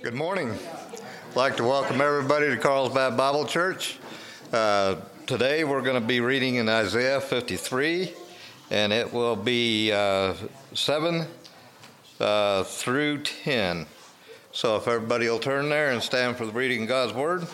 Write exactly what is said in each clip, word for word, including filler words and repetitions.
Good morning. I'd like to welcome everybody to Carlsbad Bible Church. Uh, today we're going to be reading in Isaiah fifty-three, and it will be uh, seven uh, through ten. So if everybody will turn there and stand for the reading of God's Word.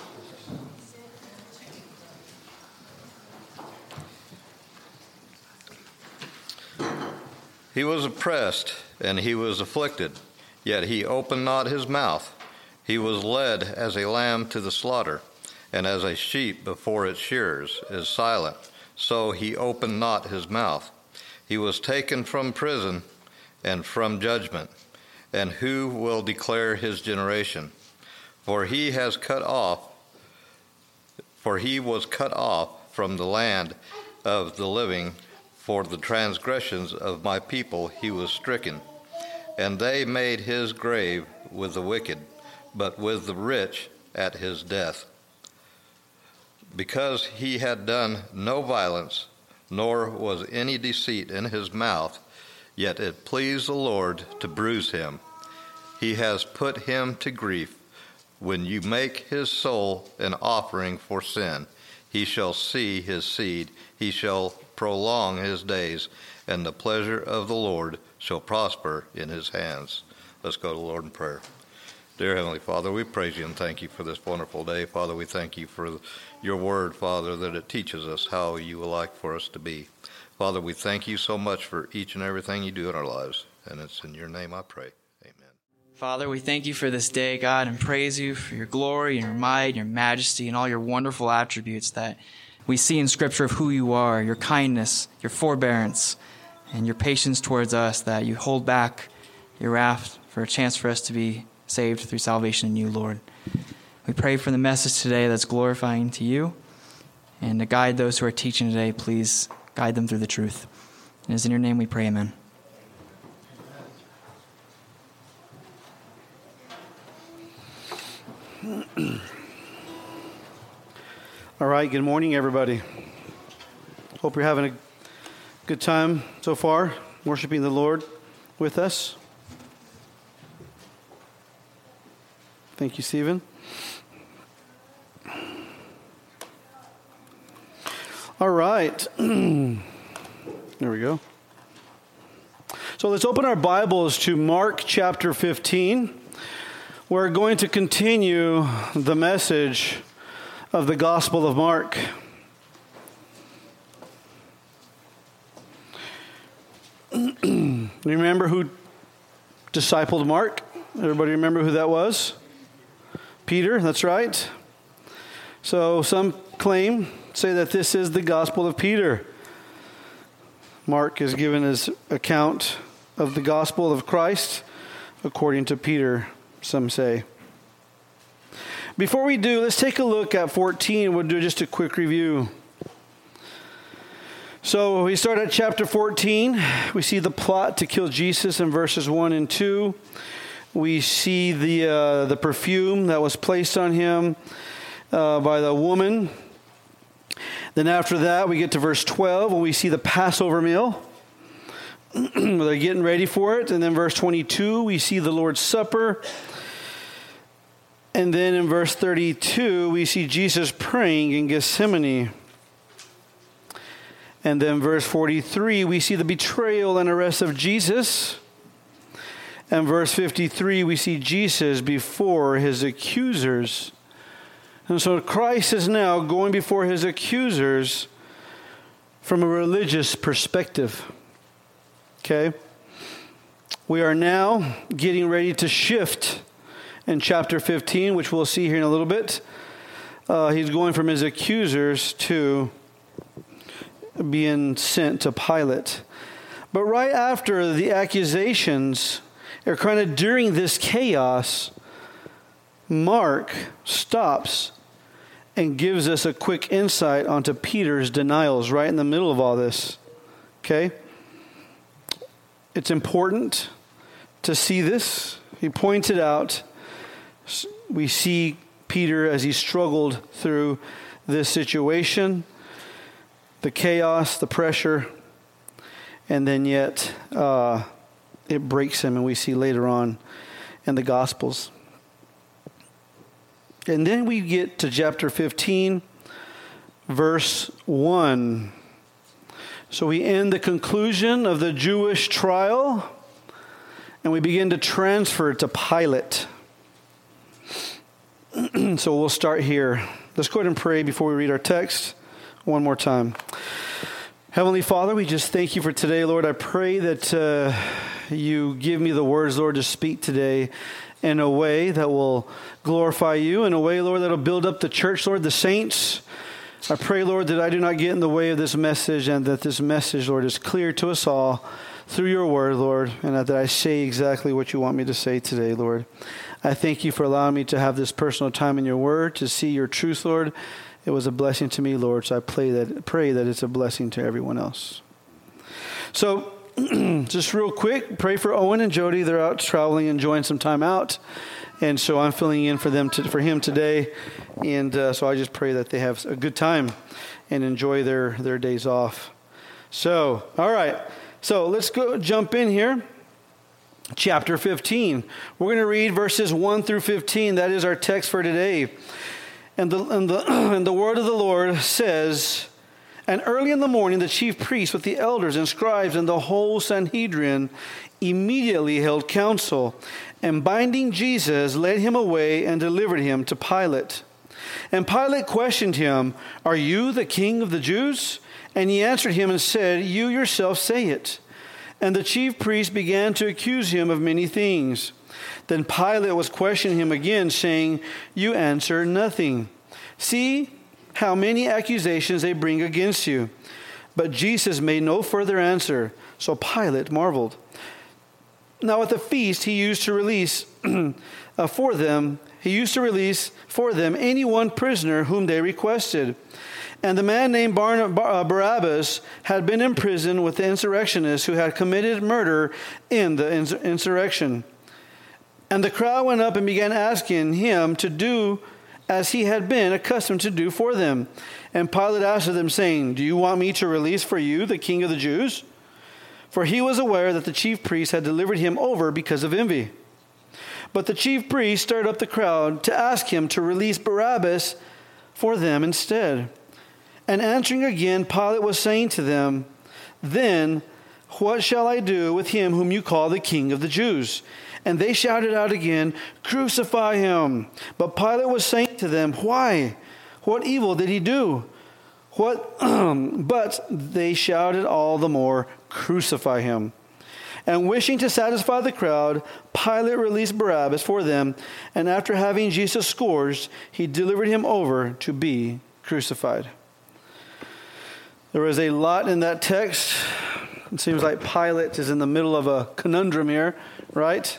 He was oppressed and he was afflicted, yet he opened not his mouth. He was led as a lamb to the slaughter, and as a sheep before its shearers is silent, so he opened not his mouth. He was taken from prison and from judgment, and who will declare his generation? For he has cut off, for he was cut off from the land of the living. For the transgressions of my people he was stricken, and they made his grave with the wicked, but with the rich at his death. Because he had done no violence, nor was any deceit in his mouth, yet it pleased the Lord to bruise him. He has put him to grief. When you make his soul an offering for sin, he shall see his seed, he shall prolong his days, and the pleasure of the Lord shall prosper in his hands. Let's go to the Lord in prayer. Dear Heavenly Father, we praise you and thank you for this wonderful day. Father, we thank you for your word, Father, that it teaches us how you would like for us to be. Father, we thank you so much for each and everything you do in our lives, and it's in your name I pray. Amen. Father, we thank you for this day, God, and praise you for your glory and your might, your majesty, and all your wonderful attributes that we see in Scripture of who you are, your kindness, your forbearance, and your patience towards us, that you hold back your wrath for a chance for us to be saved through salvation in you, Lord. We pray for the message today that's glorifying to you, and to guide those who are teaching today, please guide them through the truth. And it's in your name we pray, amen. All right, good morning, everybody. Hope you're having a good time so far, worshiping the Lord with us. Thank you, Stephen. All right. There we go. So let's open our Bibles to Mark chapter fifteen. We're going to continue the message of the Gospel of Mark. Remember who discipled Mark? Everybody remember who that was? Peter, that's right. So some claim, say that this is the Gospel of Peter. Mark is given his account of the Gospel of Christ according to Peter, some say. Before we do, let's take a look at fourteen. We'll do just a quick review. So we start at chapter fourteen. We see the plot to kill Jesus in verses one and two. We see the uh, the perfume that was placed on him uh, by the woman. Then after that, we get to verse twelve, when we see the Passover meal. They're getting ready for it. And then verse twenty-two, we see the Lord's Supper. And then in verse thirty-two, we see Jesus praying in Gethsemane. And then verse forty-three, we see the betrayal and arrest of Jesus. And verse fifty-three, we see Jesus before his accusers. And so Christ is now going before his accusers from a religious perspective. Okay? We are now getting ready to shift in chapter fifteen, which we'll see here in a little bit. Uh, he's going from his accusers to being sent to Pilate. But right after the accusations, or kind of during this chaos, Mark stops and gives us a quick insight onto Peter's denials right in the middle of all this. Okay? It's important to see this. He points it out. We see Peter as he struggled through this situation, the chaos, the pressure, and then yet uh, it breaks him, and we see later on in the Gospels. And then we get to chapter fifteen, verse one. So we end the conclusion of the Jewish trial, and we begin to transfer to Pilate. So we'll start here. Let's go ahead and pray before we read our text one more time. Heavenly Father, we just thank you for today, Lord. I pray that uh, you give me the words, Lord, to speak today in a way that will glorify you, in a way, Lord, that will build up the church, Lord, the saints. I pray, Lord, that I do not get in the way of this message, and that this message, Lord, is clear to us all through your word, Lord, and that I say exactly what you want me to say today, Lord. I thank you for allowing me to have this personal time in your word, to see your truth, Lord. It was a blessing to me, Lord, so I pray that, pray that it's a blessing to everyone else. So, just real quick, pray for Owen and Jody. They're out traveling, enjoying some time out. And so I'm filling in for them, to, for him today. And uh, so I just pray that they have a good time and enjoy their, their days off. So, all right. So let's go jump in here. Chapter fifteen. We're going to read verses one through fifteen. That is our text for today. And the, and the, and the word of the Lord says, "And early in the morning, the chief priests with the elders and scribes and the whole Sanhedrin immediately held council, and binding Jesus, led him away and delivered him to Pilate. And Pilate questioned him, 'Are you the king of the Jews?' And he answered him and said, 'You yourself say it.' And the chief priests began to accuse him of many things. Then Pilate was questioning him again, saying, 'You answer nothing. See how many accusations they bring against you.' But Jesus made no further answer, so Pilate marveled. Now at the feast he used to release uh, for them, he used to release for them any one prisoner whom they requested. And the man named Bar- Bar- Barabbas had been in prison with the insurrectionists who had committed murder in the ins- insurrection. And the crowd went up and began asking him to do as he had been accustomed to do for them. And Pilate asked them, saying, 'Do you want me to release for you the king of the Jews?' For he was aware that the chief priests had delivered him over because of envy. But the chief priests stirred up the crowd to ask him to release Barabbas for them instead. And answering again, Pilate was saying to them, 'Then what shall I do with him whom you call the king of the Jews?' And they shouted out again, 'Crucify him!' But Pilate was saying to them, 'Why? What evil did he do?' What? But they shouted all the more, 'Crucify him!' And wishing to satisfy the crowd, Pilate released Barabbas for them, and after having Jesus scourged, he delivered him over to be crucified." There is a lot in that text. It seems like Pilate is in the middle of a conundrum here, right?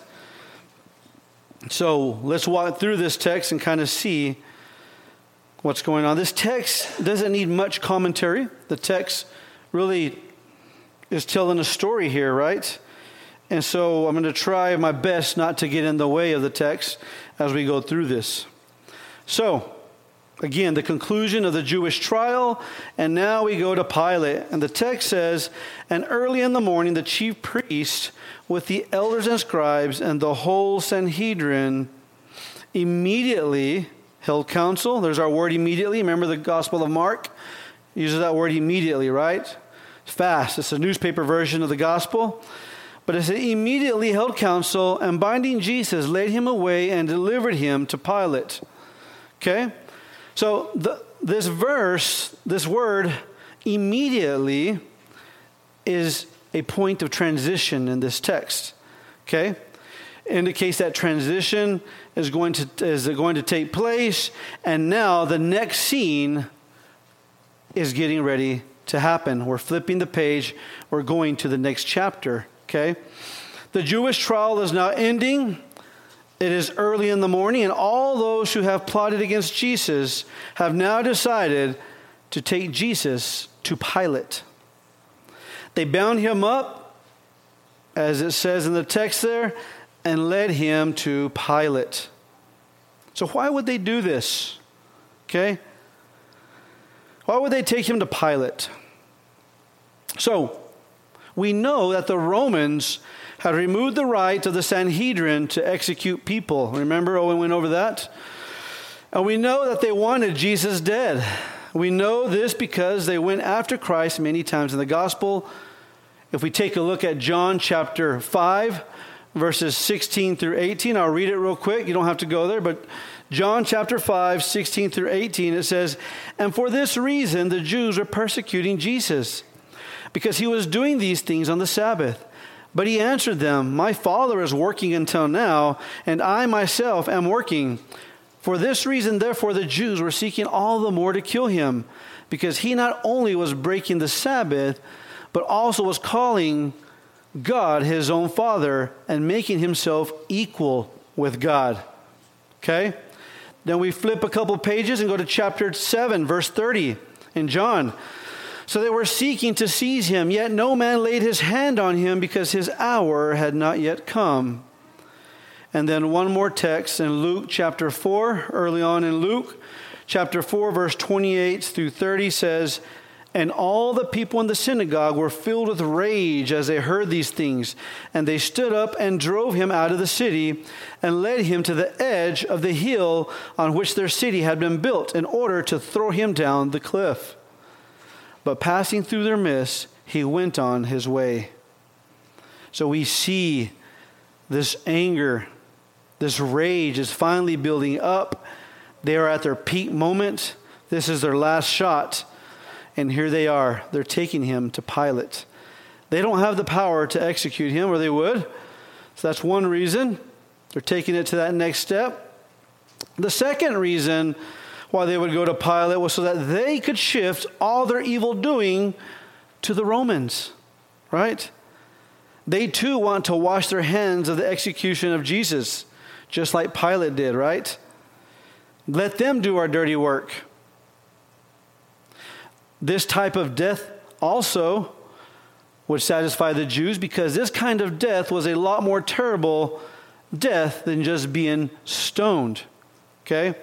So let's walk through this text and kind of see what's going on. This text doesn't need much commentary. The text really is telling a story here, right? And so I'm going to try my best not to get in the way of the text as we go through this. So, again, the conclusion of the Jewish trial, and now we go to Pilate. And the text says, "And early in the morning, the chief priests with the elders and scribes and the whole Sanhedrin immediately held council." There's our word immediately. Remember the Gospel of Mark uses that word immediately, right? It's fast. It's a newspaper version of the Gospel. But it said, immediately held council, and binding Jesus, led him away and delivered him to Pilate. Okay? So the, this verse, this word, immediately, is a point of transition in this text. Okay? Indicates that transition is going to is going to take place, and now the next scene is getting ready to happen. We're flipping the page. We're going to the next chapter. Okay? The Jewish trial is now ending. It is early in the morning, and all those who have plotted against Jesus have now decided to take Jesus to Pilate. They bound him up, as it says in the text there, and led him to Pilate. So why would they do this? Okay? Why would they take him to Pilate? So, we know that the Romans had removed the right of the Sanhedrin to execute people. Remember, Owen went over that? And we know that they wanted Jesus dead. We know this because they went after Christ many times in the gospel. If we take a look at John chapter five, verses sixteen through eighteen, I'll read it real quick. You don't have to go there, but John chapter five, sixteen through eighteen, it says, "And for this reason the Jews were persecuting Jesus, because he was doing these things on the Sabbath. But he answered them, 'My Father is working until now, and I myself am working.' For this reason, therefore, the Jews were seeking all the more to kill him, because he not only was breaking the Sabbath, but also was calling God his own Father and making himself equal with God." Okay? Then we flip a couple pages and go to chapter seven, verse thirty in John. "So they were seeking to seize him, yet no man laid his hand on him because his hour had not yet come." And then one more text in Luke chapter four, early on in Luke chapter four, verse twenty-eight through thirty says, "And all the people in the synagogue were filled with rage as they heard these things. And they stood up and drove him out of the city and led him to the edge of the hill on which their city had been built, in order to throw him down the cliff. But passing through their midst, he went on his way." So we see this anger, this rage is finally building up. They are at their peak moment. This is their last shot. And here they are. They're taking him to Pilate. They don't have the power to execute him, or they would. So that's one reason. They're taking it to that next step. The second reason why they would go to Pilate was so that they could shift all their evil doing to the Romans, right? They too want to wash their hands of the execution of Jesus, just like Pilate did, right? Let them do our dirty work. This type of death also would satisfy the Jews, because this kind of death was a lot more terrible death than just being stoned. Okay?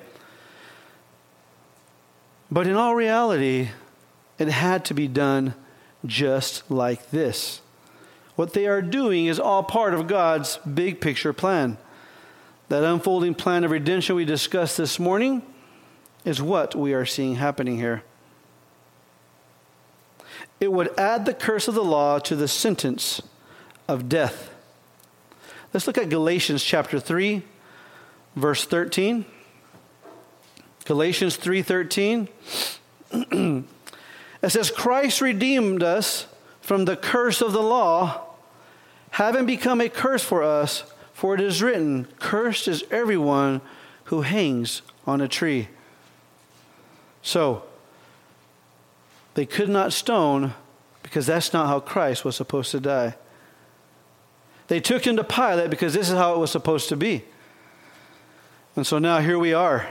But in all reality, it had to be done just like this. What they are doing is all part of God's big picture plan. That unfolding plan of redemption we discussed this morning is what we are seeing happening here. It would add the curse of the law to the sentence of death. Let's look at Galatians chapter three, verse thirteen. Galatians three thirteen. It says, "Christ redeemed us from the curse of the law, having become a curse for us, for it is written, 'Cursed is everyone who hangs on a tree.'" So, they could not stone, because that's not how Christ was supposed to die. They took him to Pilate because this is how it was supposed to be. And so now here we are.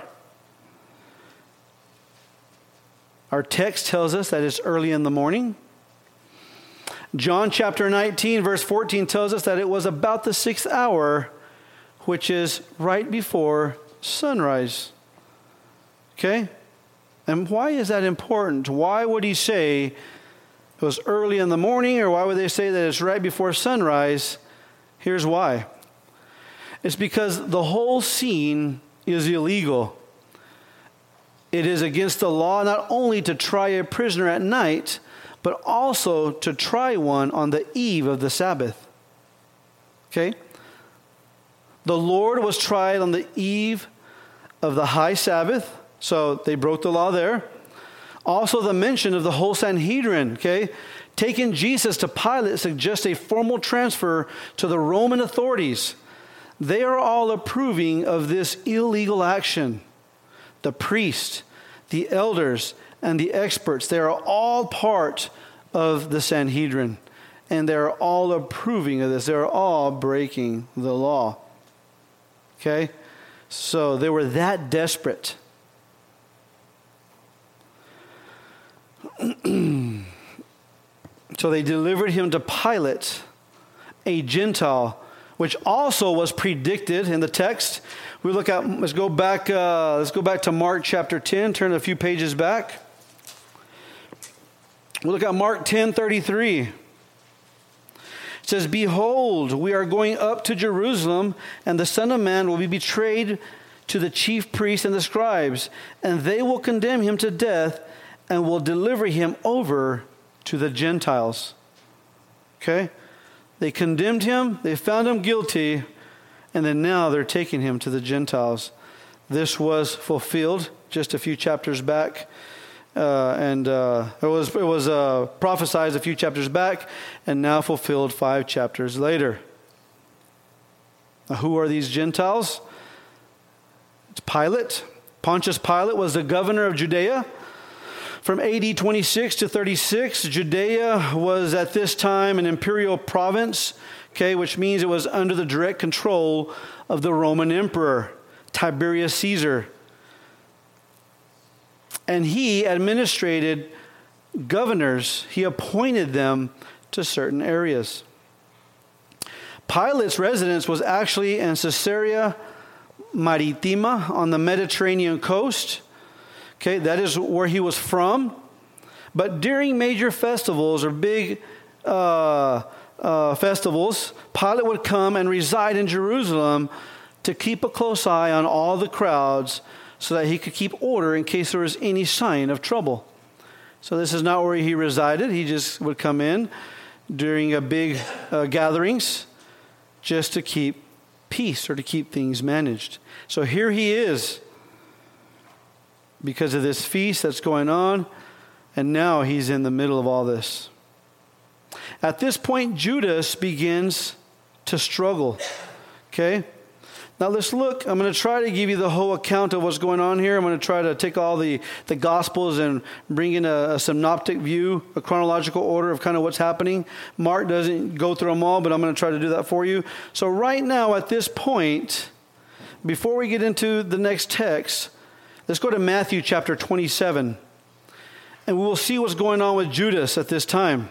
Our text tells us that it's early in the morning. John chapter nineteen, verse fourteen tells us that it was about the sixth hour, which is right before sunrise. Okay? And why is that important? Why would he say it was early in the morning, or why would they say that it's right before sunrise? Here's why. It's because the whole scene is illegal. It is against the law not only to try a prisoner at night, but also to try one on the eve of the Sabbath. Okay? The Lord was tried on the eve of the high Sabbath, so they broke the law there. Also, the mention of the whole Sanhedrin, okay? Taking Jesus to Pilate suggests a formal transfer to the Roman authorities. They are all approving of this illegal action. The priest, the elders, and the experts, they are all part of the Sanhedrin. And they are all approving of this. They are all breaking the law. Okay? So they were that desperate. So they delivered him to Pilate, a Gentile, which also was predicted in the text. We look at, let's go back, uh, let's go back to Mark chapter ten, turn a few pages back. We look at Mark ten thirty-three. It says, "Behold, we are going up to Jerusalem, and the Son of Man will be betrayed to the chief priests and the scribes, and they will condemn him to death and will deliver him over to the Gentiles. Okay? They condemned him, they found him guilty, and then now they're taking him to the Gentiles. This was fulfilled just a few chapters back. Uh, and uh, it was it was uh, prophesied a few chapters back, and now fulfilled five chapters later. Now, who are these Gentiles? It's Pilate. Pontius Pilate was the governor of Judea. From A D twenty-six to thirty-six, Judea was at this time an imperial province, okay, which means it was under the direct control of the Roman emperor, Tiberius Caesar. And he administrated governors. He appointed them to certain areas. Pilate's residence was actually in Caesarea Maritima on the Mediterranean coast. Okay, that is where he was from. But during major festivals or big uh, uh, festivals, Pilate would come and reside in Jerusalem to keep a close eye on all the crowds so that he could keep order in case there was any sign of trouble. So this is not where he resided. He just would come in during a big uh, gatherings just to keep peace or to keep things managed. So here he is because of this feast that's going on, and now he's in the middle of all this. At this point, Judas begins to struggle. Okay? Now let's look. I'm going to try to give you the whole account of what's going on here. I'm going to try to take all the, the Gospels and bring in a, a synoptic view, a chronological order of kind of what's happening. Mark doesn't go through them all, but I'm going to try to do that for you. So right now at this point, before we get into the next text, let's go to Matthew chapter twenty-seven. And we'll see what's going on with Judas at this time.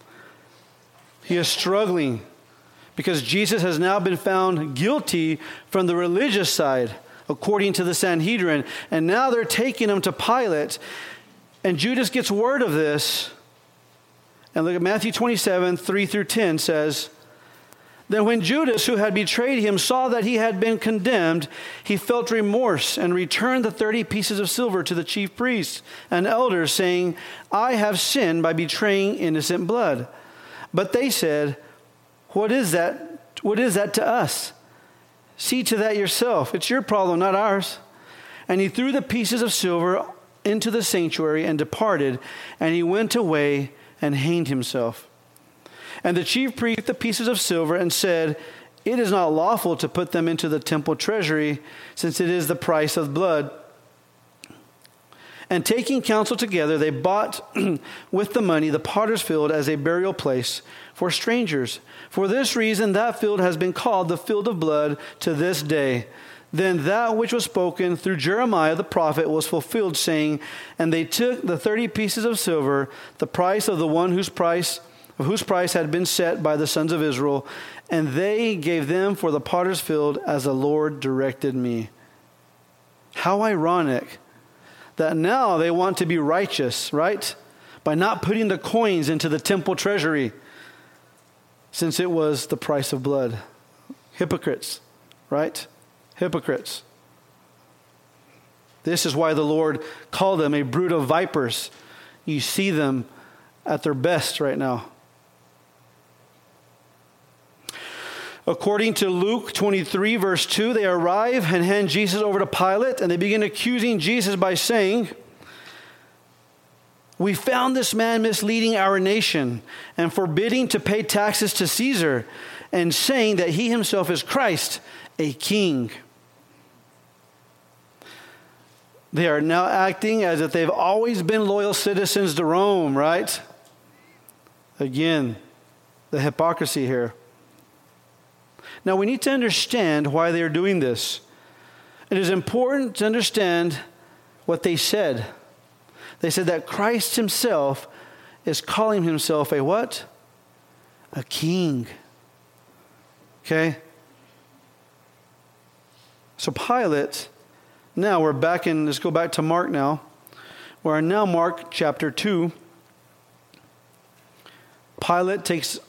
He is struggling because Jesus has now been found guilty from the religious side, according to the Sanhedrin. And now they're taking him to Pilate. And Judas gets word of this. And look at Matthew twenty-seven, three through ten says, "Then when Judas, who had betrayed him, saw that he had been condemned, he felt remorse and returned the thirty pieces of silver to the chief priests and elders, saying, 'I have sinned by betraying innocent blood.' But they said, 'What is that? What is that to us? See to that yourself. It's your problem, not ours.' And he threw the pieces of silver into the sanctuary and departed, and he went away and hanged himself. And the chief priest took the pieces of silver and said, 'It is not lawful to put them into the temple treasury, since it is the price of blood.' And taking counsel together, they bought with the money the potter's field as a burial place for strangers. For this reason, that field has been called the field of blood to this day. Then that which was spoken through Jeremiah the prophet was fulfilled, saying, 'And they took the thirty pieces of silver, the price of the one whose price whose price had been set by the sons of Israel, and they gave them for the potter's field as the Lord directed me.'" How ironic that now they want to be righteous, right? By not putting the coins into the temple treasury, since it was the price of blood. Hypocrites, right? Hypocrites. This is why the Lord called them a brood of vipers. You see them at their best right now. According to Luke twenty-three, verse two, they arrive and hand Jesus over to Pilate, and they begin accusing Jesus by saying, "We found this man misleading our nation and forbidding to pay taxes to Caesar, and saying that he himself is Christ, a king." They are now acting as if they've always been loyal citizens to Rome, right? Again, the hypocrisy here. Now, we need to understand why they are doing this. It is important to understand what they said. They said that Christ himself is calling himself a what? A king. Okay? So Pilate, now we're back in, let's go back to Mark now. We're in now Mark chapter two. Pilate takes...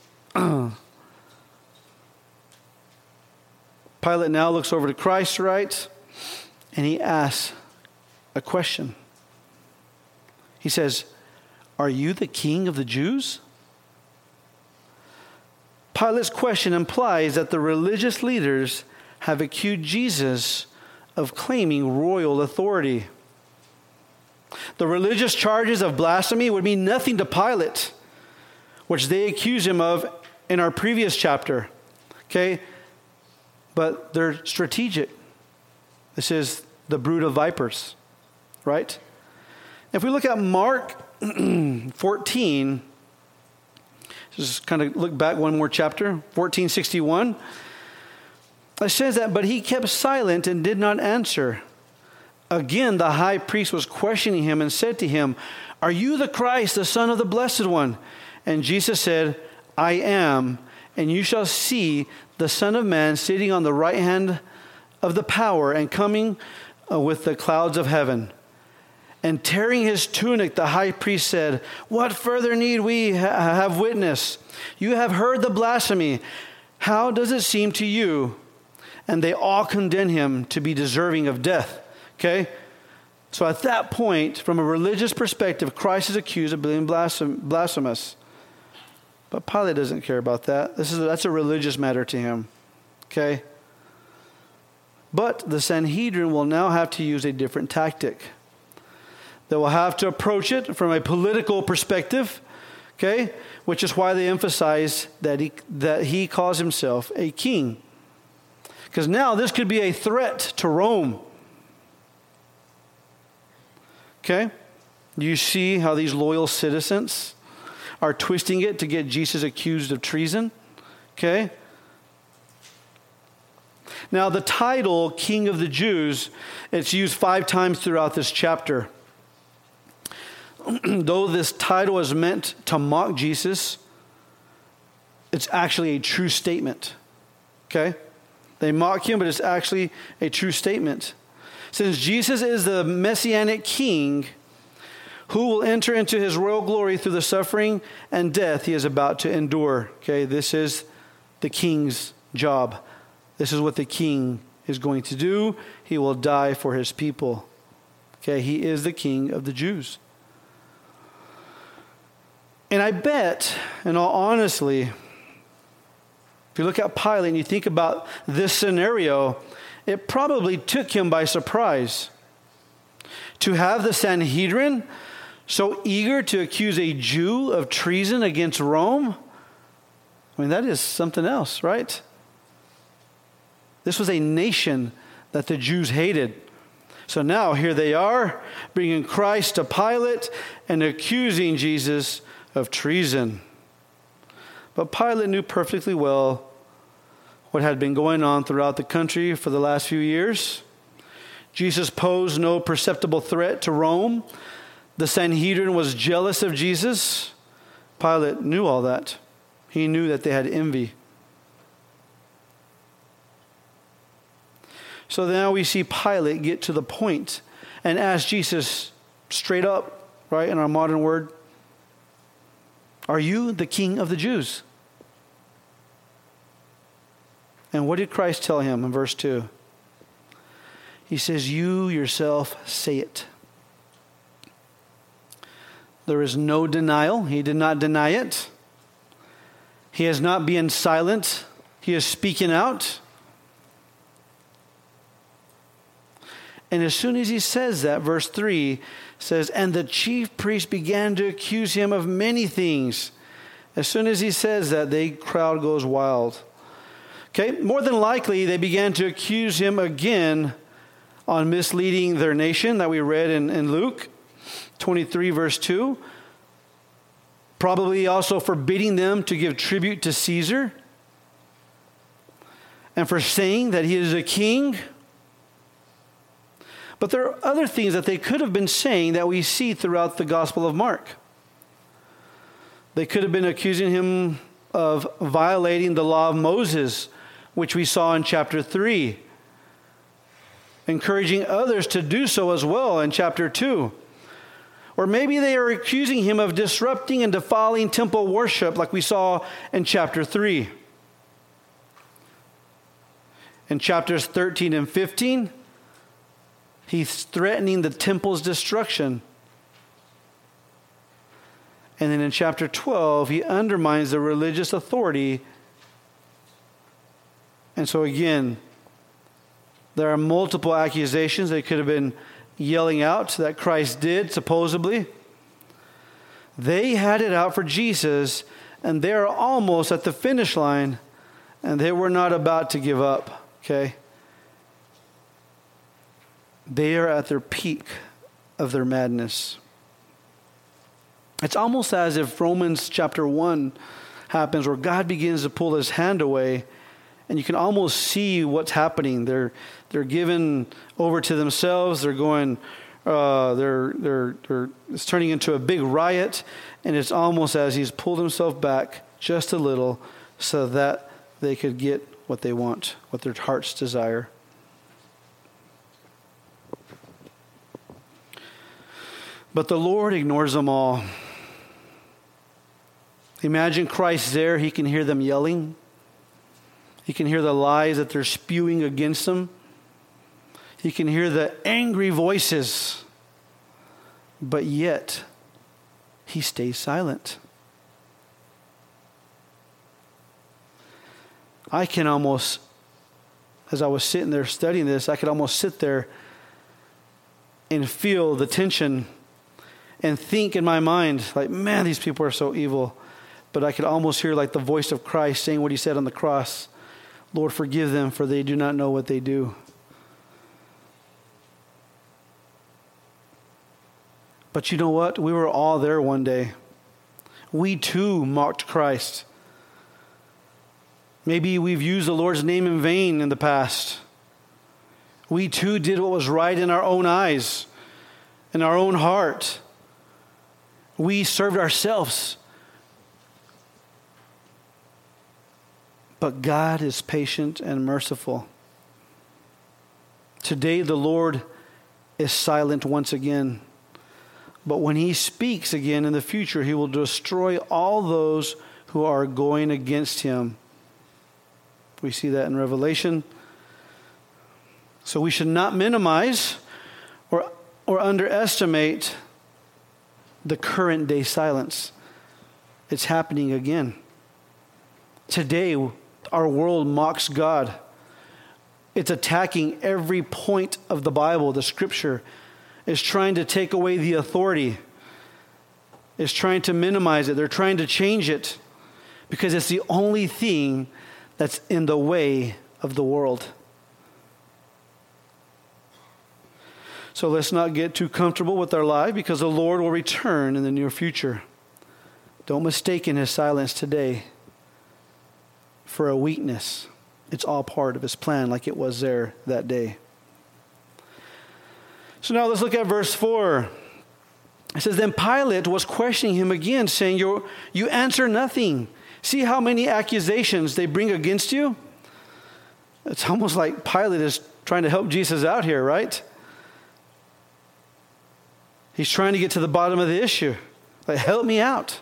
Pilate now looks over to Christ, right? and he asks a question. He says, "Are you the king of the Jews?" Pilate's question implies that the religious leaders have accused Jesus of claiming royal authority. The religious charges of blasphemy would mean nothing to Pilate, which they accuse him of in our previous chapter. Okay? But they're strategic. This is the brood of vipers, right? If we look at Mark fourteen, just kind of look back one more chapter, fourteen sixty-one. It says that, but he kept silent and did not answer. Again, the high priest was questioning him and said to him, "Are you the Christ, the Son of the Blessed One?" And Jesus said, "I am, and you shall see the Son of Man sitting on the right hand of the power and coming uh, with the clouds of heaven." And tearing his tunic, the high priest said, "What further need we ha- have witness? You have heard the blasphemy. How does it seem to you?" And they all condemned him to be deserving of death. Okay? So at that point, from a religious perspective, Christ is accused of being blasphem- blasphemous. But Pilate doesn't care about that. This is that's a religious matter to him. Okay? But the Sanhedrin will now have to use a different tactic. They will have to approach it from a political perspective, okay? Which is why they emphasize that he, that he calls himself a king. Because now this could be a threat to Rome. Okay? You see how these loyal citizens are twisting it to get Jesus accused of treason? Okay? Now the title, King of the Jews, it's used five times throughout this chapter. Though this title is meant to mock Jesus, it's actually a true statement. Okay? They mock him, but it's actually a true statement. Since Jesus is the messianic king who will enter into his royal glory through the suffering and death he is about to endure. Okay? This is the king's job. This is what the king is going to do. He will die for his people. Okay? He is the king of the Jews. And I bet, in all honesty, if you look at Pilate and you think about this scenario, it probably took him by surprise to have the Sanhedrin so eager to accuse a Jew of treason against Rome. I mean, that is something else, right? This was a nation that the Jews hated. So now here they are, bringing Christ to Pilate and accusing Jesus of treason. But Pilate knew perfectly well what had been going on throughout the country for the last few years. Jesus posed no perceptible threat to Rome. The Sanhedrin was jealous of Jesus. Pilate knew all that. He knew that they had envy. So now we see Pilate get to the point and ask Jesus straight up, right, in our modern word, "Are you the king of the Jews?" And what did Christ tell him in verse two? He says, "You yourself say it." There is no denial. He did not deny it. He has not been silent. He is speaking out. And as soon as he says that, verse three says, "And the chief priests began to accuse him of many things." As soon as he says that, the crowd goes wild. Okay, more than likely, they began to accuse him again on misleading their nation that we read in, in Luke twenty-three, verse two. Probably also forbidding them to give tribute to Caesar. And for saying that he is a king. But there are other things that they could have been saying that we see throughout the Gospel of Mark. They could have been accusing him of violating the law of Moses, which we saw in chapter three. Encouraging others to do so as well in chapter two. Or maybe they are accusing him of disrupting and defiling temple worship like we saw in chapter three. In chapters thirteen and fifteen, He's threatening the temple's destruction. And then in chapter twelve, he undermines the religious authority. And so again, there are multiple accusations they could have been yelling out that Christ did, supposedly. They had it out for Jesus, and they're almost at the finish line, and they were not about to give up, okay? They are at their peak of their madness. It's almost as if Romans chapter one happens, where God begins to pull his hand away, and you can almost see what's happening. They're they're given over to themselves. They're going. Uh, they're they're they're. It's turning into a big riot, and it's almost as he's pulled himself back just a little, so that they could get what they want, what their hearts desire. But the Lord ignores them all. Imagine Christ there. He can hear them yelling. He can hear the lies that they're spewing against him. He can hear the angry voices. But yet, he stays silent. I can almost, as I was sitting there studying this, I could almost sit there and feel the tension and think in my mind, like, man, these people are so evil. But I could almost hear like the voice of Christ saying what he said on the cross. Lord, forgive them, for they do not know what they do. But you know what? We were all there one day. We too mocked Christ. Maybe we've used the Lord's name in vain in the past. We too did what was right in our own eyes, in our own heart. We served ourselves. But God is patient and merciful. Today the Lord is silent once again. But when he speaks again in the future, he will destroy all those who are going against him. We see that in Revelation. So we should not minimize or, or underestimate the current day silence. It's happening again. Today, our world mocks God. It's attacking every point of the Bible, the scripture. It's trying to take away the authority. It's trying to minimize it. They're trying to change it because it's the only thing that's in the way of the world. So let's not get too comfortable with our life, because the Lord will return in the near future. Don't mistake in his silence today for a weakness. It's all part of his plan, like it was there that day. So now let's look at verse four. It says, then Pilate was questioning him again, saying, you you answer nothing. See how many accusations they bring against you? It's almost like Pilate is trying to help Jesus out here, right? He's trying to get to the bottom of the issue. Like, help me out.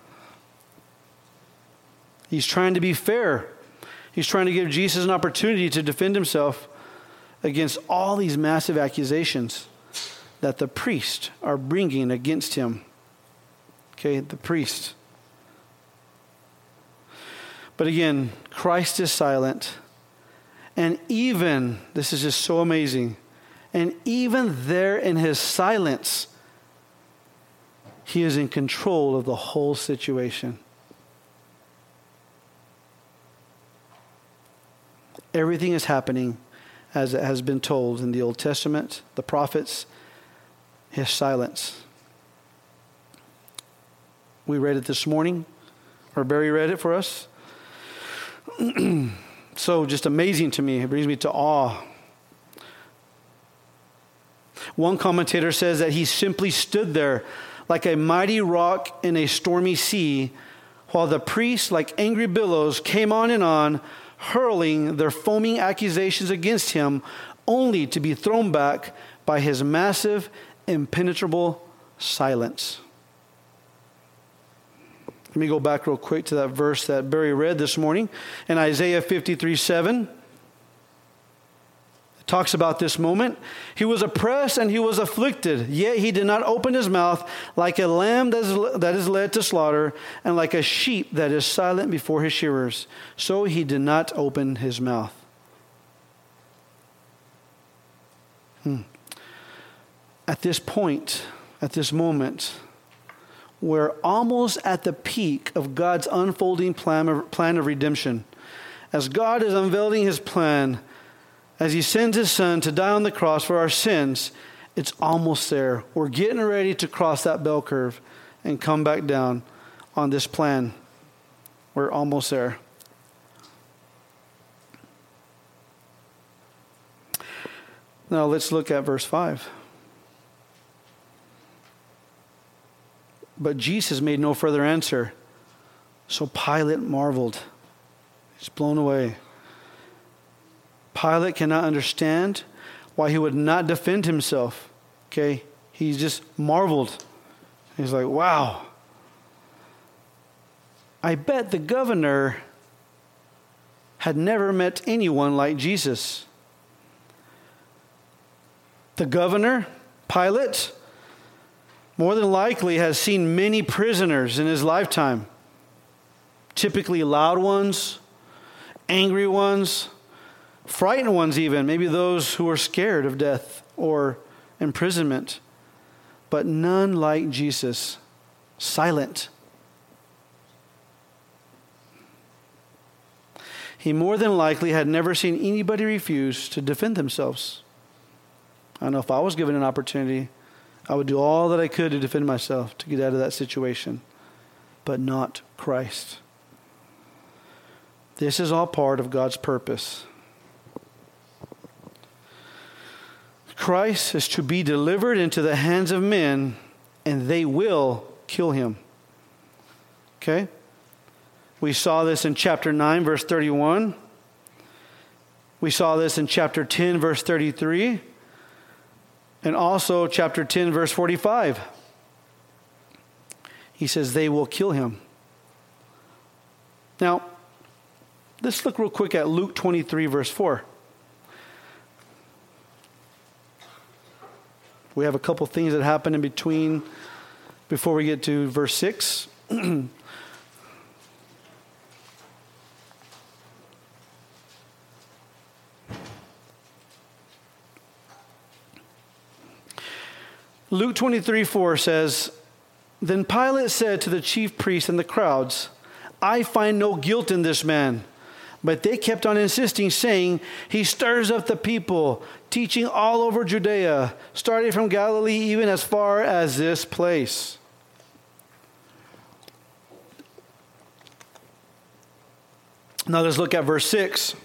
He's trying to be fair. He's trying to give Jesus an opportunity to defend himself against all these massive accusations that the priests are bringing against him. Okay, the priests. But again, Christ is silent. And even, this is just so amazing, and even there in his silence, he is in control of the whole situation. Everything is happening as it has been told in the Old Testament, the prophets, his silence. We read it this morning, or Barry read it for us. So just amazing to me. It brings me to awe. One commentator says that he simply stood there like a mighty rock in a stormy sea, while the priests, like angry billows, came on and on, hurling their foaming accusations against him, only to be thrown back by his massive, impenetrable silence. Let me go back real quick to that verse that Barry read this morning in Isaiah fifty-three seven. talks about this moment. He was oppressed and he was afflicted, yet he did not open his mouth, like a lamb that is, that is led to slaughter, and like a sheep that is silent before his shearers. So he did not open his mouth. Hmm. At this point, at this moment, we're almost at the peak of God's unfolding plan of, plan of redemption. As God is unveiling his plan, as he sends his son to die on the cross for our sins, it's almost there. We're getting ready to cross that bell curve and come back down on this plan. We're almost there. Now let's look at verse five. But Jesus made no further answer. So Pilate marveled. He's blown away. Pilate cannot understand why he would not defend himself. Okay? He just marveled. He's like, wow. I bet the governor had never met anyone like Jesus. The governor, Pilate, more than likely has seen many prisoners in his lifetime. Typically loud ones, angry ones, frightened ones even, maybe those who are scared of death or imprisonment. But none like Jesus, silent. He more than likely had never seen anybody refuse to defend themselves. I don't know, if I was given an opportunity, I would do all that I could to defend myself, to get out of that situation. But not Christ. This is all part of God's purpose. Christ is to be delivered into the hands of men, and they will kill him. Okay? We saw this in chapter nine, verse thirty-one. We saw this in chapter ten, verse thirty-three. And also chapter ten, verse forty-five. He says they will kill him. Now, let's look real quick at Luke twenty-three, verse four. We have a couple things that happen in between before we get to verse six. Luke twenty-three, four says, Then Pilate said to the chief priests and the crowds, I find no guilt in this man. But they kept on insisting, saying, He stirs up the people, teaching all over Judea, starting from Galilee even as far as this place. Now let's look at verse six.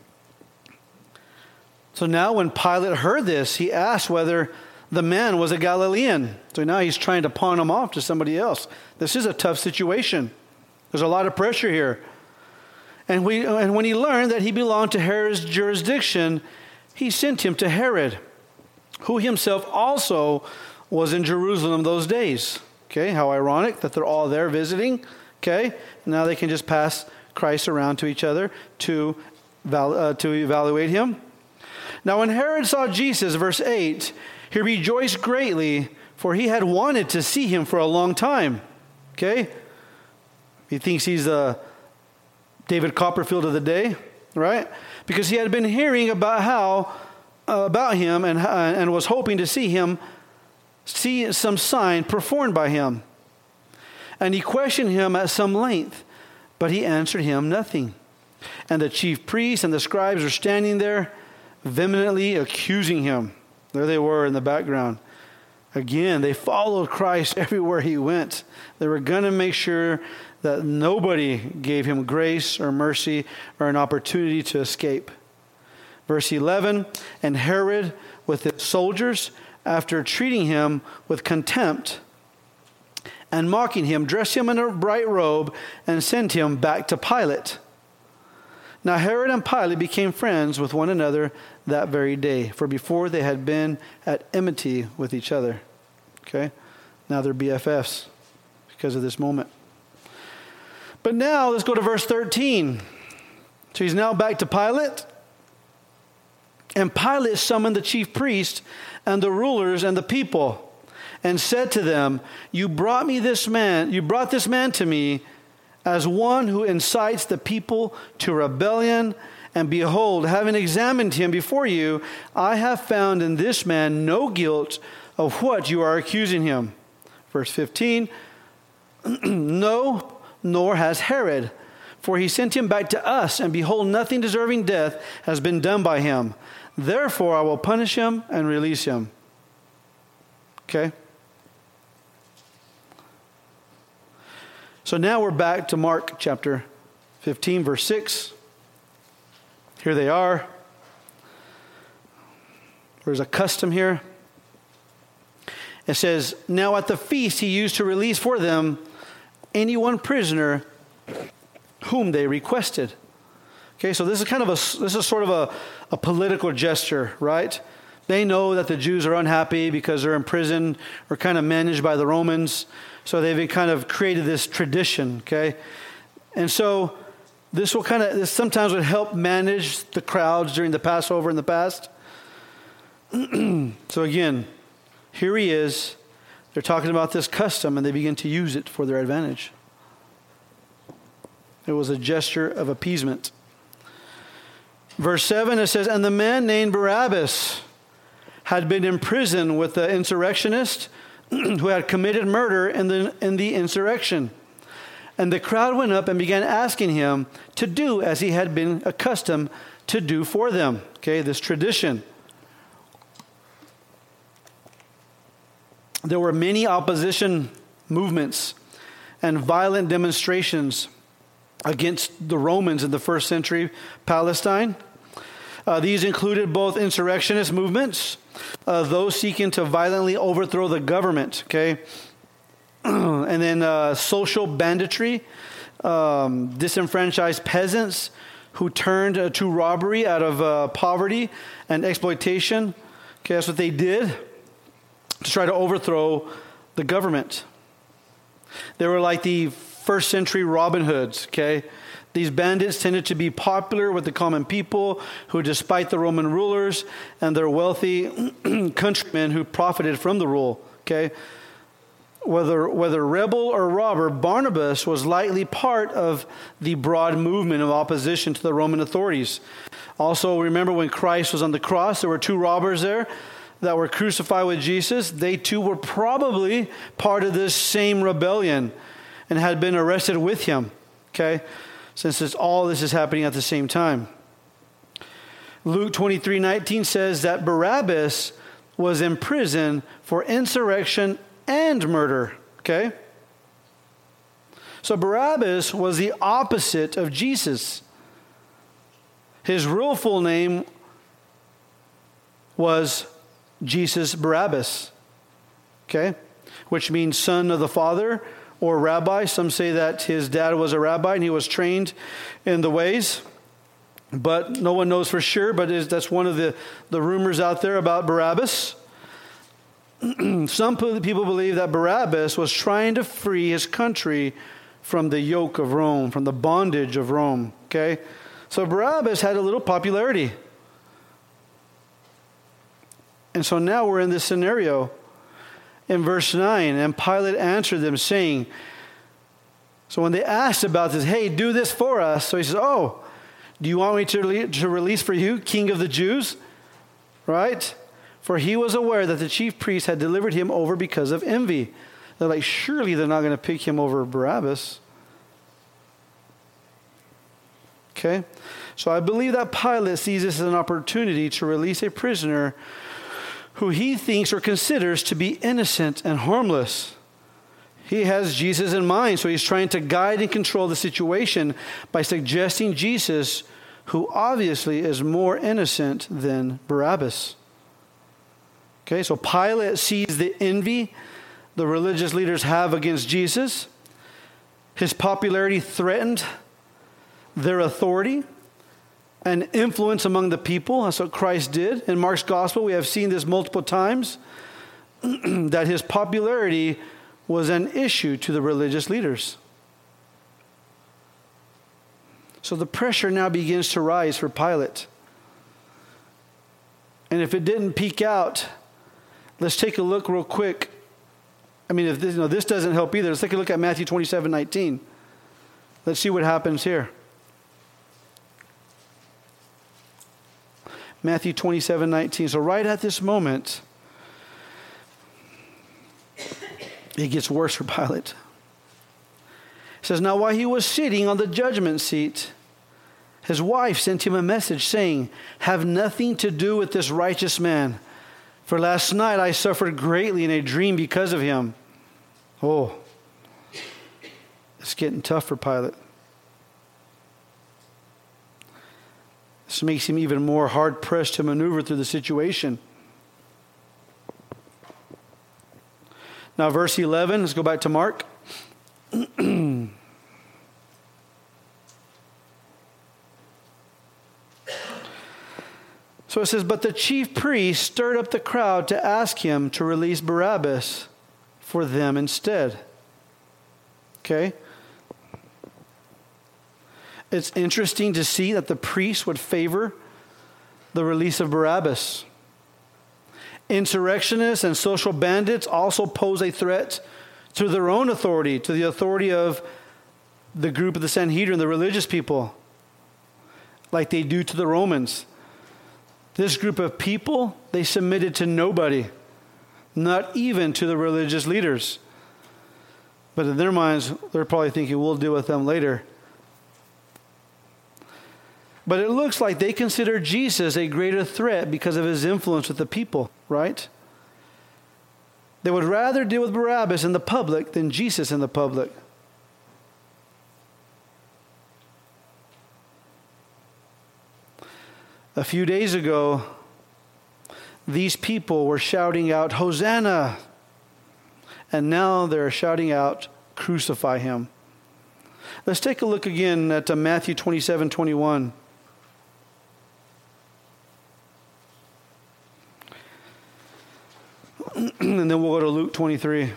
So now when Pilate heard this, he asked whether the man was a Galilean. So now he's trying to pawn him off to somebody else. This is a tough situation. There's a lot of pressure here. And, we, and when he learned that he belonged to Herod's jurisdiction, he sent him to Herod, who himself also was in Jerusalem those days. Okay, how ironic that they're all there visiting. Okay, now they can just pass Christ around to each other to, val- uh, to evaluate him. Now when Herod saw Jesus, verse eight, he rejoiced greatly, for he had wanted to see him for a long time. Okay, he thinks he's the David Copperfield of the day, right? Because he had been hearing about how uh, about him and uh, and was hoping to see him, see some sign performed by him. And he questioned him at some length, but he answered him nothing. And the chief priests and the scribes were standing there, vehemently accusing him. There they were in the background. Again, they followed Christ everywhere he went. They were going to make sure that nobody gave him grace or mercy or an opportunity to escape. Verse eleven, and Herod with his soldiers, after treating him with contempt and mocking him, dressed him in a bright robe and sent him back to Pilate. Now Herod and Pilate became friends with one another that very day, for before they had been at enmity with each other. Okay? Now they're B F Fs because of this moment. But now let's go to verse thirteen. So he's now back to Pilate. And Pilate summoned the chief priests and the rulers and the people and said to them, "You brought me this man, you brought this man to me as one who incites the people to rebellion. And behold, having examined him before you, I have found in this man no guilt of what you are accusing him." Verse fifteen, "No, nor has Herod, for he sent him back to us, and behold, nothing deserving death has been done by him. Therefore, I will punish him and release him." Okay? So now we're back to Mark chapter fifteen, verse six. Here they are. There's a custom here. It says, "Now at the feast he used to release for them any one prisoner whom they requested." Okay, so this is kind of a, this is sort of a, a political gesture, right? They know that the Jews are unhappy because they're in prison or kind of managed by the Romans. So they've kind of created this tradition, okay? And so this will kind of, this sometimes would help manage the crowds during the Passover in the past. So again, here he is. They're talking about this custom and they begin to use it for their advantage. It was a gesture of appeasement. Verse seven, it says, "And the man named Barabbas had been in prison with the insurrectionist who had committed murder in the, in the insurrection. And the crowd went up and began asking him to do as he had been accustomed to do for them." Okay, this tradition. There were many opposition movements and violent demonstrations against the Romans in the first century Palestine. Uh, these included both insurrectionist movements, uh, those seeking to violently overthrow the government, okay? And then uh, social banditry, um, disenfranchised peasants who turned uh, to robbery out of uh, poverty and exploitation. Okay, that's what they did to try to overthrow the government. They were like the first century Robin Hoods, okay? These bandits tended to be popular with the common people who, despite the Roman rulers and their wealthy countrymen who profited from the rule, okay? Whether, whether rebel or robber, Barnabas was likely part of the broad movement of opposition to the Roman authorities. Also, remember when Christ was on the cross, there were two robbers there that were crucified with Jesus. They too were probably part of this same rebellion and had been arrested with him, okay? Since it's, all this is happening at the same time. Luke twenty-three nineteen says that Barabbas was in prison for insurrection and murder, okay? So Barabbas was the opposite of Jesus. His real full name was Jesus Barabbas, okay? Which means son of the Father or rabbi. Some say that his dad was a rabbi and he was trained in the ways. But no one knows for sure, but that's one of the, the rumors out there about Barabbas. Some people believe that Barabbas was trying to free his country from the yoke of Rome, from the bondage of Rome, okay? So Barabbas had a little popularity. And so now we're in this scenario. In verse nine, "And Pilate answered them, saying," so when they asked about this, "Hey, do this for us." So he says, "Oh, do you want me to, to release for you, King of the Jews?" Right? For he was aware that the chief priests had delivered him over because of envy. They're like, surely they're not going to pick him over Barabbas. Okay? So I believe that Pilate sees this as an opportunity to release a prisoner who he thinks or considers to be innocent and harmless. He has Jesus in mind, so he's trying to guide and control the situation by suggesting Jesus, who obviously is more innocent than Barabbas. Okay, so Pilate sees the envy the religious leaders have against Jesus. His popularity threatened their authority and influence among the people. That's what Christ did. In Mark's gospel, we have seen this multiple times, that his popularity was an issue to the religious leaders. So the pressure now begins to rise for Pilate. And if it didn't peek out, let's take a look real quick. I mean, if this, you know, this doesn't help either. Let's take a look at Matthew twenty-seven nineteen. Let's see what happens here. Matthew twenty-seven nineteen. So right at this moment, it gets worse for Pilate. It says, now while he was sitting on the judgment seat, his wife sent him a message saying, have nothing to do with this righteous man. For last night I suffered greatly in a dream because of him. Oh, it's getting tough for Pilate. This makes him even more hard-pressed to maneuver through the situation. Now, verse eleven, let's go back to Mark. So it says, but the chief priest stirred up the crowd to ask him to release Barabbas for them instead. Okay? It's interesting to see that the priests would favor the release of Barabbas. Insurrectionists and social bandits also pose a threat to their own authority, to the authority of the group of the Sanhedrin, the religious people, like they do to the Romans. This group of people, they submitted to nobody, not even to the religious leaders. But in their minds, they're probably thinking, we'll deal with them later. But it looks like they consider Jesus a greater threat because of his influence with the people, right? They would rather deal with Barabbas in the public than Jesus in the public. A few days ago, these people were shouting out, Hosanna! And now they're shouting out, crucify him. Let's take a look again at uh, Matthew twenty-seven twenty-one. And then we'll go to Luke twenty-three.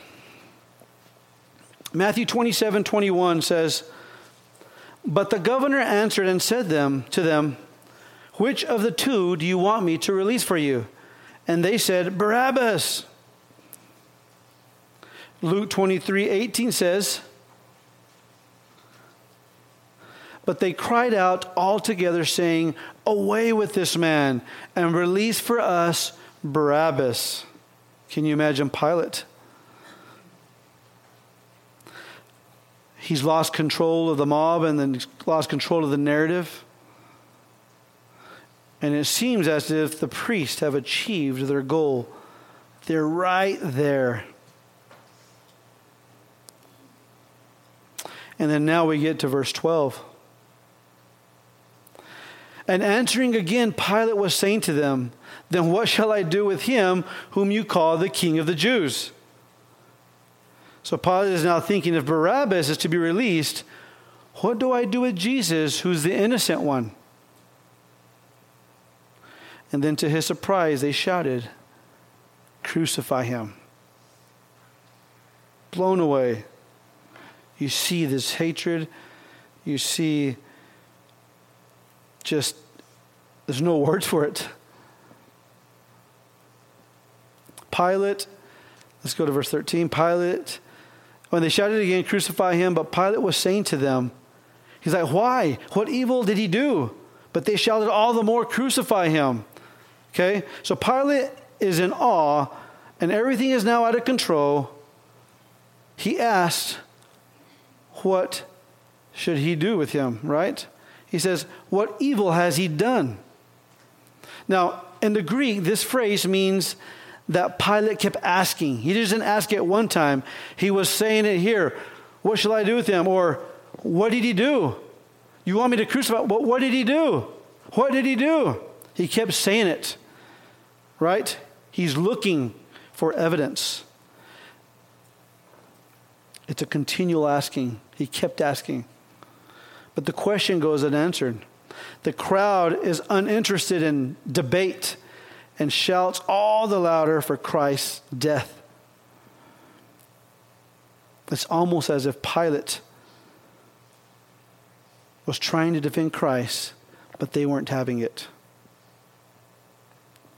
Matthew twenty-seven twenty-one says, but the governor answered and said them to them, which of the two do you want me to release for you? And they said, Barabbas. Luke twenty-three eighteen says, but they cried out all together, saying, away with this man, and release for us Barabbas. Can you imagine Pilate? He's lost control of the mob and then lost control of the narrative. And it seems as if the priests have achieved their goal. They're right there. And then now we get to verse twelve. And answering again, Pilate was saying to them, then what shall I do with him whom you call the King of the Jews? So Pilate is now thinking, if Barabbas is to be released, what do I do with Jesus, who's the innocent one? And then to his surprise, they shouted, crucify him. Blown away. You see this hatred. You see just, there's no words for it. Pilate, let's go to verse thirteen. Pilate, when they shouted again, crucify him, but Pilate was saying to them, he's like, why? What evil did he do? But they shouted all the more, crucify him. Okay, so Pilate is in awe, and everything is now out of control. He asked, what should he do with him, right? He says, what evil has he done? Now, in the Greek, this phrase means that Pilate kept asking. He didn't ask it one time. He was saying it here. What shall I do with him? Or, what did he do? You want me to crucify? What, what did he do? What did he do? He kept saying it, right? He's looking for evidence. It's a continual asking. He kept asking. But the question goes unanswered. The crowd is uninterested in debate and shouts all the louder for Christ's death. It's almost as if Pilate was trying to defend Christ, but they weren't having it.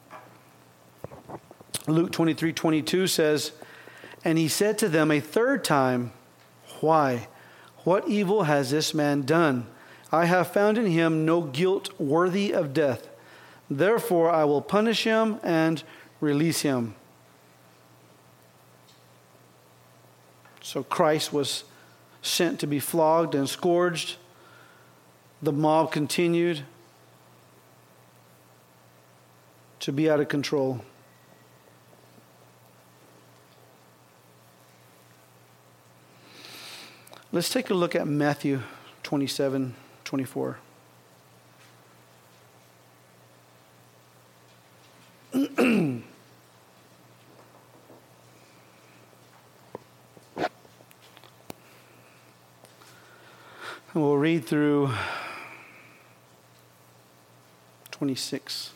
Luke twenty-three twenty-two says, "And he said to them a third time, 'Why? What evil has this man done? I have found in him no guilt worthy of death. Therefore I will punish him and release him.'" So Christ was sent to be flogged and scourged. The mob continued to be out of control. Let's take a look at Matthew twenty-seven twenty-four. And we'll read through twenty-six.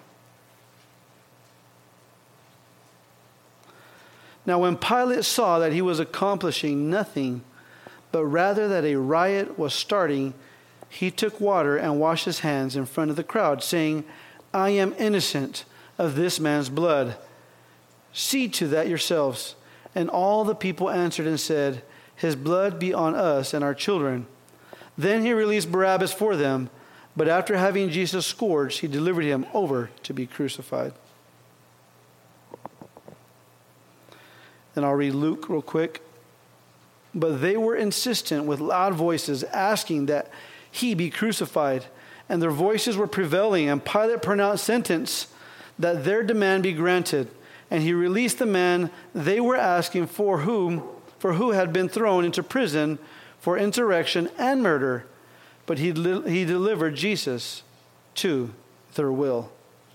Now when Pilate saw that he was accomplishing nothing, but rather that a riot was starting, he took water and washed his hands in front of the crowd, saying, "I am innocent of this man's blood. See to that yourselves." And all the people answered and said, "His blood be on us and our children." Then he released Barabbas for them, but after having Jesus scourged, he delivered him over to be crucified. Then I'll read Luke real quick. "But they were insistent with loud voices, asking that he be crucified. And their voices were prevailing, and Pilate pronounced sentence that their demand be granted. And he released the man they were asking for, whom, for who had been thrown into prison for insurrection and murder. But he, he delivered Jesus to their will."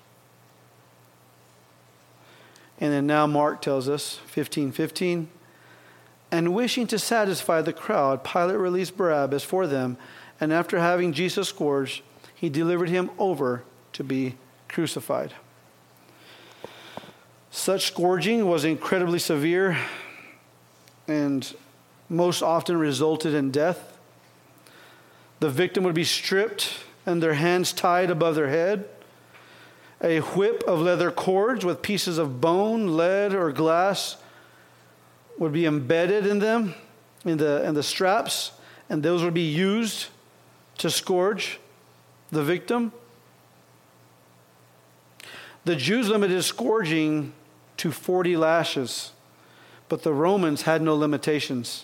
And then now Mark tells us, fifteen fifteen, "And wishing to satisfy the crowd, Pilate released Barabbas for them, and after having Jesus scourged, he delivered him over to be crucified." Such scourging was incredibly severe and most often resulted in death. The victim would be stripped and their hands tied above their head. A whip of leather cords with pieces of bone, lead, or glass would be embedded in them, in the, in the straps, and those would be used to scourge the victim. The Jews limited scourging to forty lashes, but the Romans had no limitations.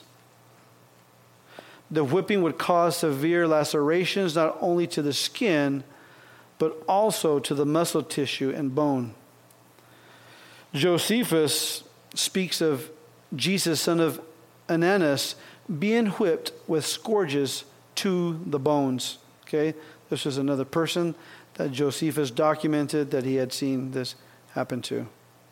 The whipping would cause severe lacerations not only to the skin, but also to the muscle tissue and bone. Josephus speaks of Jesus, son of Ananus, being whipped with scourges to the bones. Okay, this is another person that Josephus documented that he had seen this happen to.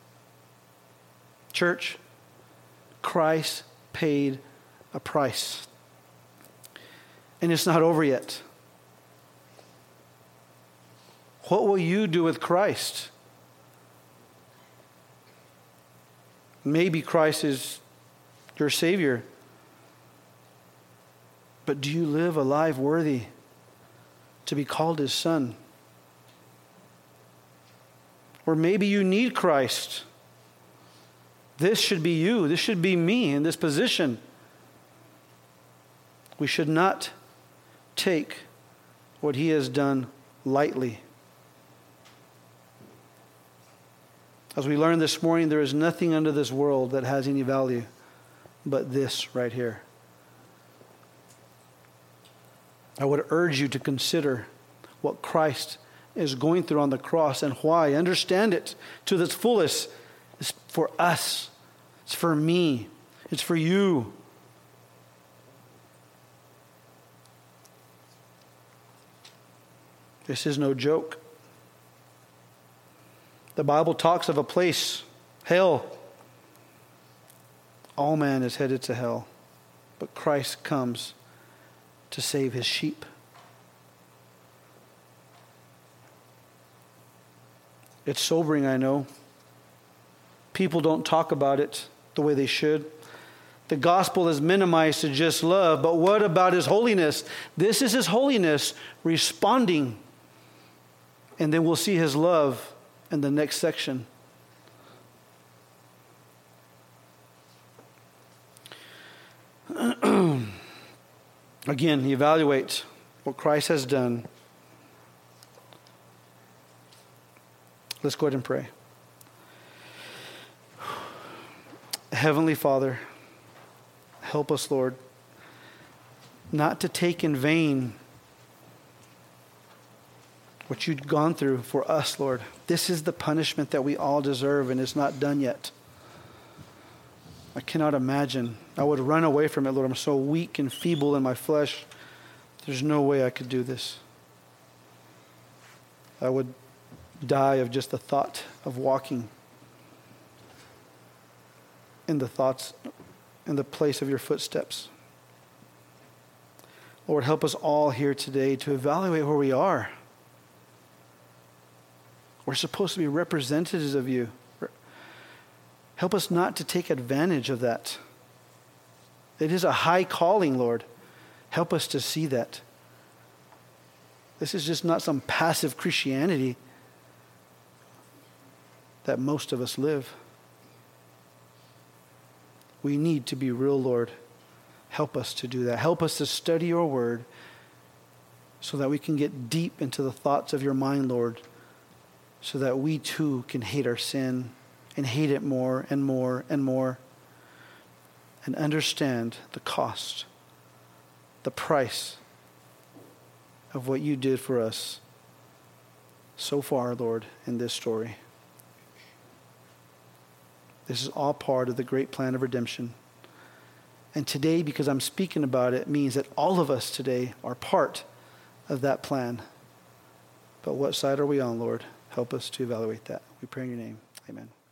Church, Christ paid a price. And it's not over yet. What will you do with Christ? Maybe Christ is your Savior. But do you live a life worthy to be called His Son? Or maybe you need Christ. This should be you. This should be me in this position. We should not take what He has done lightly. As we learned this morning, there is nothing under this world that has any value but this right here. I would urge you to consider what Christ is going through on the cross and why. Understand it to its fullest. It's for us. It's for me. It's for you. This is no joke. The Bible talks of a place, hell. All man is headed to hell, but Christ comes to save His sheep. It's sobering, I know. People don't talk about it the way they should. The gospel is minimized to just love, but what about His holiness? This is His holiness responding. And then we'll see His love in the next section. Again, evaluate what Christ has done. Let's go ahead and pray. Heavenly Father, help us, Lord, not to take in vain what you've gone through for us, Lord. This is the punishment that we all deserve, and it's not done yet. I cannot imagine. I would run away from it, Lord. I'm so weak and feeble in my flesh. There's no way I could do this. I would die of just the thought of walking in the thoughts, in the place of your footsteps. Lord, help us all here today to evaluate where we are. We're supposed to be representatives of you. Help us not to take advantage of that. It is a high calling, Lord. Help us to see that. This is just not some passive Christianity that most of us live. We need to be real, Lord. Help us to do that. Help us to study your word so that we can get deep into the thoughts of your mind, Lord, so that we too can hate our sin and hate it more and more and more and understand the cost, the price of what you did for us so far, Lord, in this story. This is all part of the great plan of redemption. And today, because I'm speaking about it, means that all of us today are part of that plan. But what side are we on, Lord? Help us to evaluate that. We pray in your name. Amen.